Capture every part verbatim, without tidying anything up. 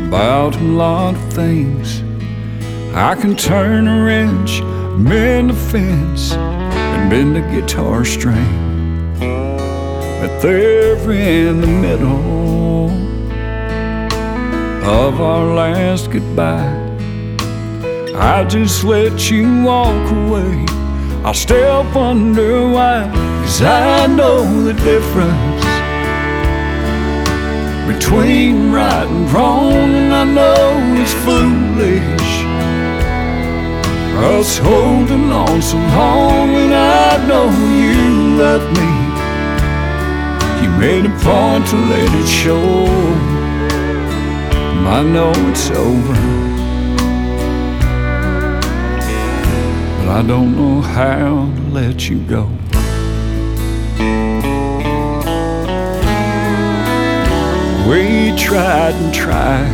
about a lot of things. I can turn a wrench, mend a fence, and bend a guitar string. But there in the middle of our last goodbye, I just let you walk away. I still wonder why, 'cause I know the difference between right and wrong, and I know it's foolish us holding on so long. And I know you love me, you made a point to let it show. I know it's over, but I don't know how to let you go. We tried and tried,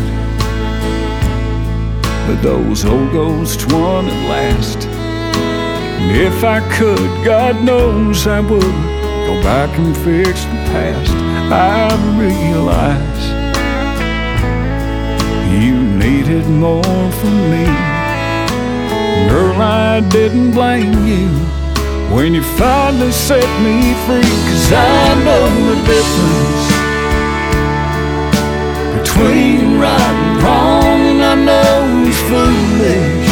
but those old ghosts won at last. And if I could, God knows I would go back and fix the past. I realize you needed more from me. Girl, I didn't blame you when you finally set me free, 'cause I know the difference between right and wrong, and I know it's foolish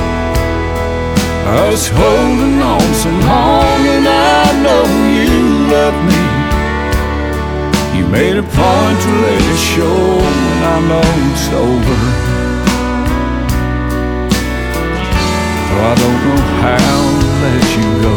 us holding on so long. And I know you love me, you made a point to let it show. And I know it's over, so I don't know how to let you go.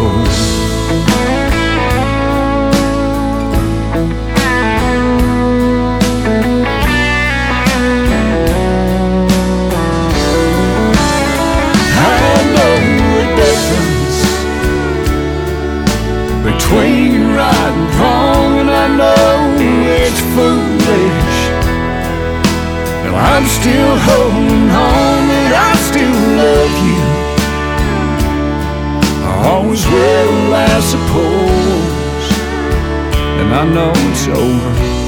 Between right and wrong, and I know it's foolish, and I'm still holding on, and I still love you. I always will, I suppose, and I know it's over,